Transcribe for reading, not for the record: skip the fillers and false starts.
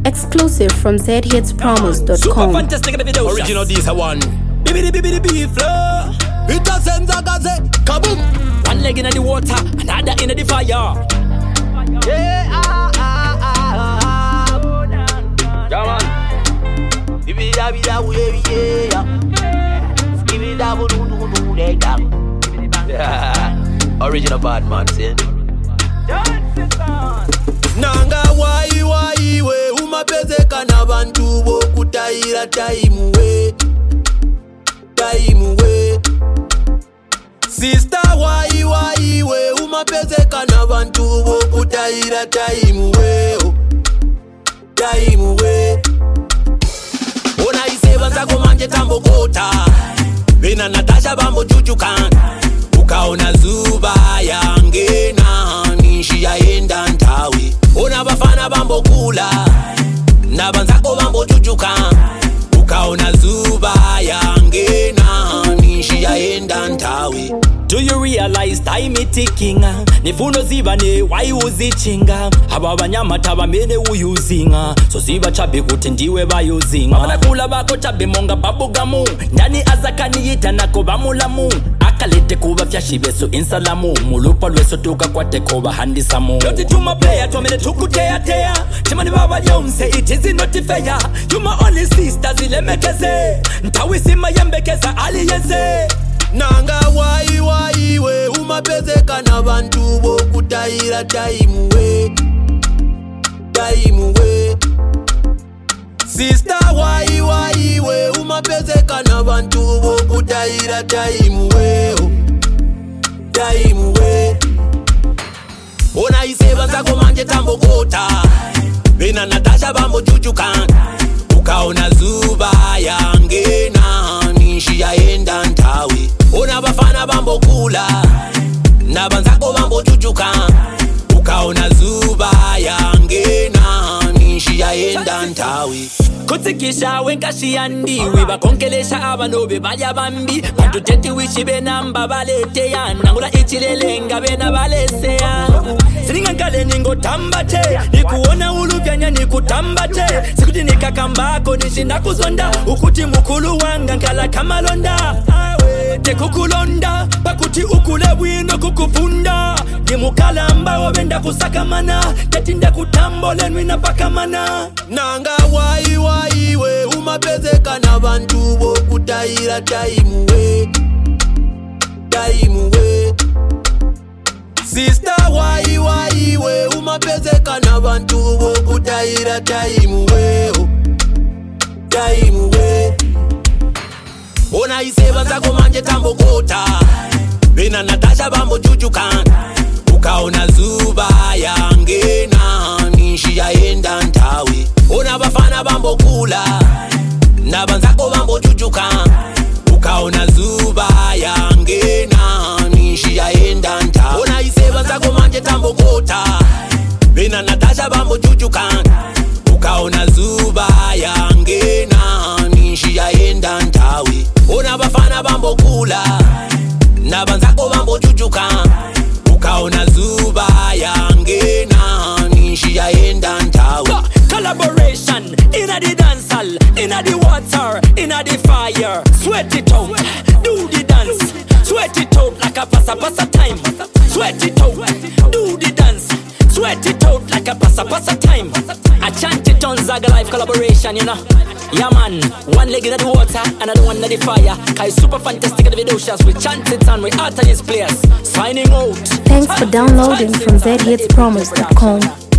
Exclusive from zhitspromos.com. Super fantastic video. Original this one. Bibi flow. It a sense agaze. Kaboom. One leg in the water, another in the fire. Yeah. Come on. Give me that way, give me that original bad man, see? Nanga wai we umapezeka na bantu bokutayira time we. Sister wai we umapezeka na bantu bokutayira time we. Ona isebanza komanje tambokota. Bena Natasha bambo chuchukan. Ukaona zuba yangena nishi yaenda ntawi. Ona bafana bambo kula na banzako bambo chuchuka. Ukaona zuba yangena nishi yaenda ntawi. Do you realize time is ticking? Nifuno zibane why uzichinga. Aba banyamata bamene uyuzinga. So ziba chabe kuti ndiwe bayuzinga. Abakula bako chabe monga babugamu. Ndani azakani yita nako bamulamu. Akalete kuba fyashibeso insalamu. Mulupa lweso tuka kwate koba handisamu. Loti tuma player twamene tukutea tea. Chimani baba yonse it is not fair. You my only sister zilemekeze. Ntawisima yembekeza aliyeze. Nanga wai we umapezeka na bantu bokutayira time we. Sister wai we umapezeka na bantu bokutayira time we. Ona isebanza komanje tambokota. Bena Natasha bambo chuchukan. Ukaona zuba yangena nishi yaenda ntawi. Ona bafana bambo kula na banzako bambo chuchuka. Ukaona zuba yangena nishi yaenda ntawi. Kutikisha wenkashi yandiwi bakonkelesha abanobe balya bambi. Bantu teti wishi benamba balete ya. Nangula ichilelenga bena balese ya. Sininga nkale ningo tambate. Nikuona uluvyanya nikutambate. Sikuti nikakambako nishinda kuzonda. Ukuti mukulu wanga nkala kamalonda. Tekukulonda pakuti ukule bwino kukufunda. Nimukalamba wabenda kusakamana. Tetinda kutambole nwina pakamana. Nanga wai we umapezeka na bantu bokutayira time we. Sister wai we umapezeka na bantu bokutayira time we. Ona isebanza komanje tambokota. Bena Natasha bambo chuchukan. Ukaona zuba yangena nishi yaenda ntawi. Ona bafana bambo kula na banzako bambo chuchuka. Ukaona zuba yangena nishi yaenda ntawi. Ona isebanza komanje tambokota. Bena Natasha bambo chuchukan. Ukaona zuba yangena nishi yaenda ntawi. Ona bafana bambo kula na banzako bambo chuchuka. Ukaona zuba yangena nishi yaenda ntawi. Collaboration inna the dancehall, inna the water, inna the fire. Sweat it out, do the dance. Sweat it out like a pasa time. Sweat it out, do the dance. Sweat it out like a pasa time. I chant it on Zaga Life collaboration, you know. Yeah man, one leg in the water, another one in the fire. Cause super fantastic at the video shots. We chant it and we out of this place. Signing out. Thanks for downloading from zhitspromos.com.